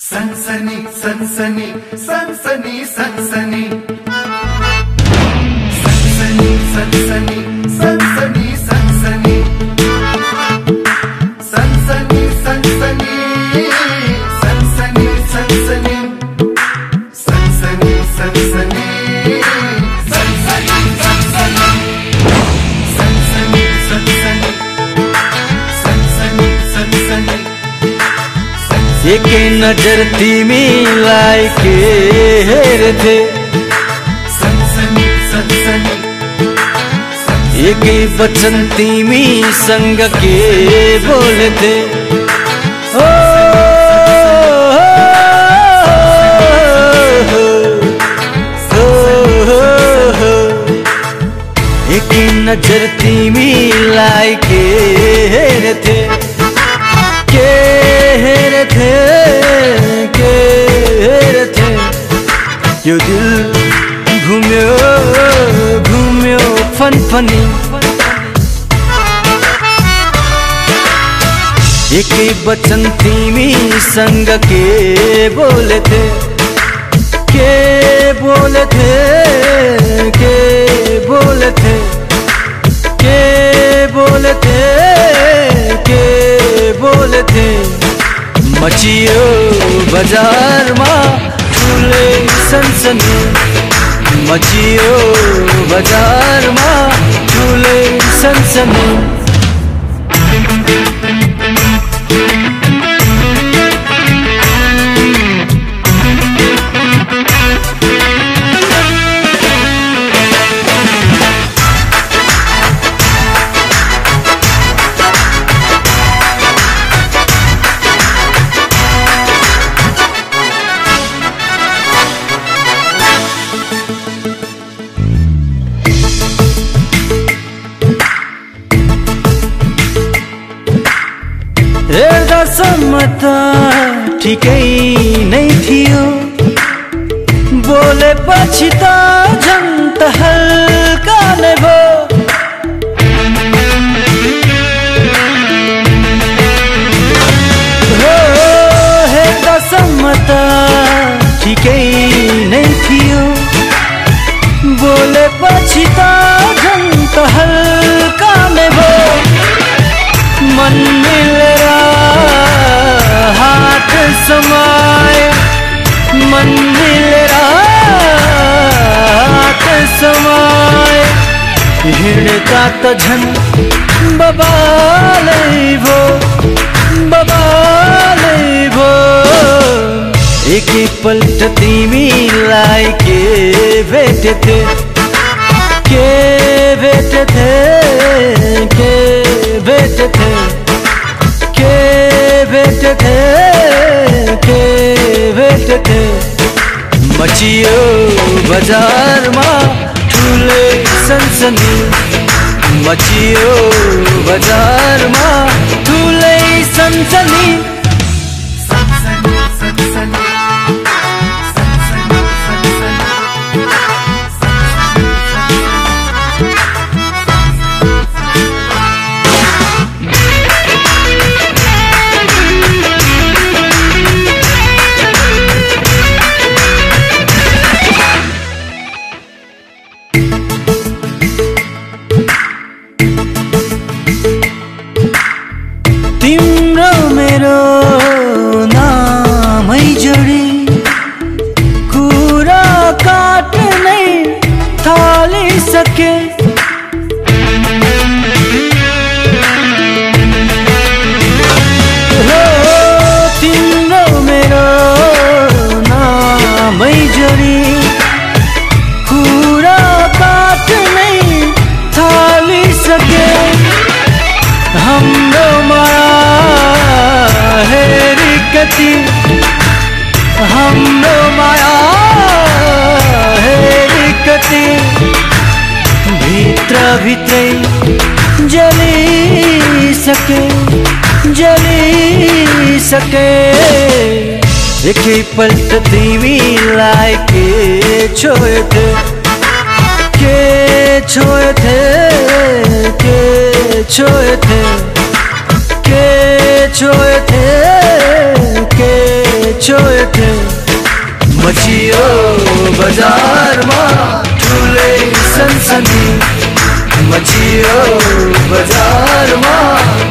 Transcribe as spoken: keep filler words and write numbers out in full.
सनसनी सनसनी सनसनी सनसनी सनसनी सनसनी सनसनी सनसनी सनसनी सनसनी सनसनी सनसनी सनसनी सनसनी सनसनी सनसनी सनसनी सनसनी सनसनी एक नजर तिमीलाई के हेर्थे सनसनी सनसनी एकै वचन तिमीसँग के बोल्थे ओ एकै नजर तिमीलाई के हेर्थे के हेर्थे के हेर्थे यो दिल घुम्यो घुम्यो फनफनी एकै वचन तिमीसँग के बोल्थे के बोल्थे के बोल्थे के बोल्थे के बोल्थे मचियो बजारमा ठुलै सनसनी मचियो बजारमा ठुलै सनसनी हेर्दासम्म त ठिकै नै थियो बोलेपछि त झन् त हल्का नै भयो हो हेर्दासम्म त ठिकै नै थियो बोलेपछि त झन् त हल्का नै भयो मन मिलेर हात समाए मन मिलेर हात समाए हिँड्दा त झन् बबालै भो बबालै भो एकैपल्ट तिमीलाई के भेटेथे के भेटेथे के भेटेथे के भेटेथे के भेटेथे मचियो बजारमा ठुलै सनसनी मचियो बजारमा ठुलै सनसनी सनसनी सनसनी तिम्रो मेरो नामै जोडी कुरा काट्नै थालिसके हो तिम्रो मेरो नामै जोडी कुरा काट्नै थालिसके हाम्रो माया हेरी कति हाम्रो माया हेरी कति भित्र भित्रै जलिसके जलिसके एकैपल्ट तिमीलाई के छोड्थे के छोड्थे के छोड्थे के छोड्थे के छोएथे मचियो बजारमा ठुलै सनसनी मचियो बजारमा